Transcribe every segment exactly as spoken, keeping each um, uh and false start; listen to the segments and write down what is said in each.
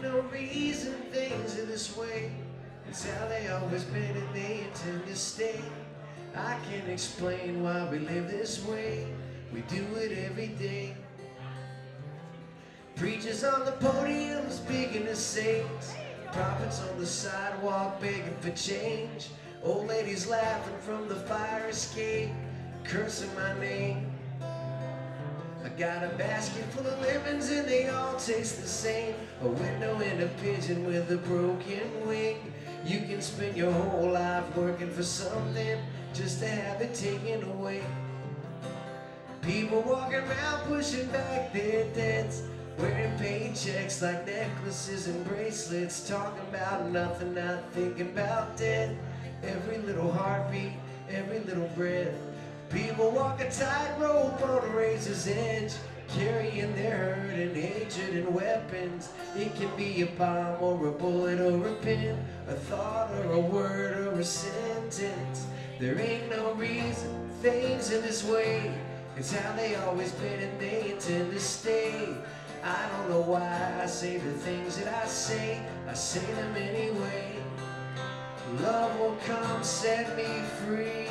no reason things are this way. It's how they always been and they intend to stay. I can't explain why we live this way. We do it every day. Preachers on the podium speaking to saints. Prophets on the sidewalk begging for change. Old ladies laughing from the fire escape, cursing my name. I got a basket full of lemons and they all taste the same. A window and a pigeon with a broken wing. You can spend your whole life working for something just to have it taken away. People walking around pushing back their debts, wearing paychecks like necklaces and bracelets, talking about nothing, not thinking about death. Every little heartbeat, every little breath. People walk a tightrope on a razor's edge, carrying their hurt and hatred and weapons. It can be a bomb or a bullet or a pin, a thought or a word or a sentence. There ain't no reason things are this way. It's how they always been and they intend to stay. I don't know why I say the things that I say. I say them anyway. Love will come set me free.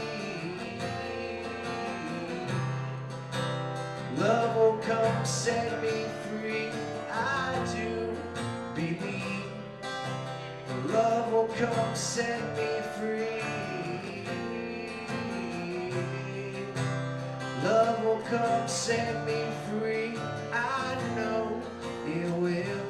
Love will come set me free. I do believe. Love will come set me free. Love will come set me free. I know it will.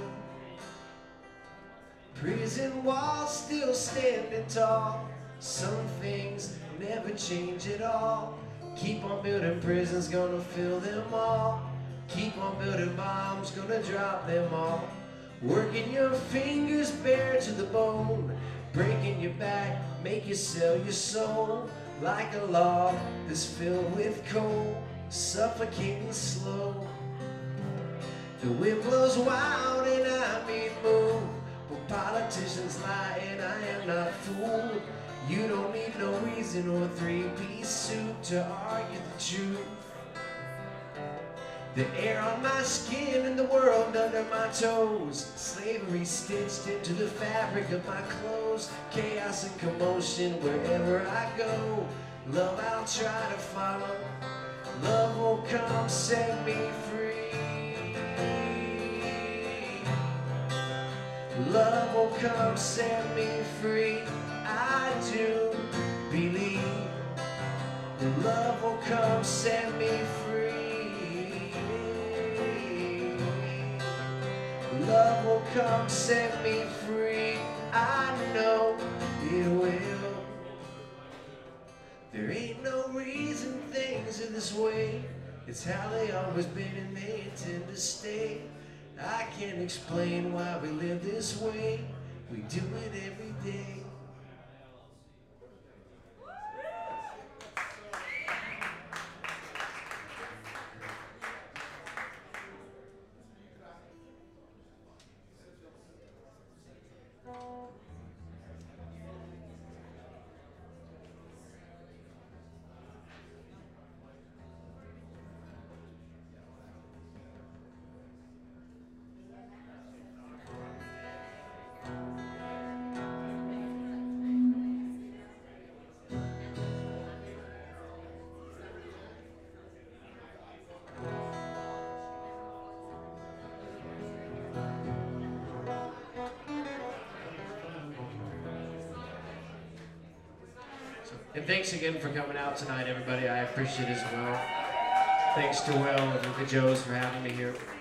Prison walls still standing tall. Some things never change at all. Keep on building prisons, gonna fill them all. Keep on building bombs, gonna drop them all. Working your fingers bare to the bone. Breaking your back, make you sell your soul. Like a log that's filled with coal, suffocating slow. The wind blows wild and I be moved, but politicians lie and I am not fooled. You don't need no reason or three-piece suit to argue the truth. The air on my skin and the world under my toes. Slavery stitched into the fabric of my clothes. Chaos and commotion wherever I go. Love I'll try to follow. Love will come set me free. Love will come set me free. I do believe. Love will come set me free. Love will come set me free. I know it will. There ain't no reason things are this way. It's how they always been and they intend to stay. I can't explain why we live this way. We do it every day. And thanks again for coming out tonight, everybody. I appreciate it as well. Thanks to Will and the Joes for having me here.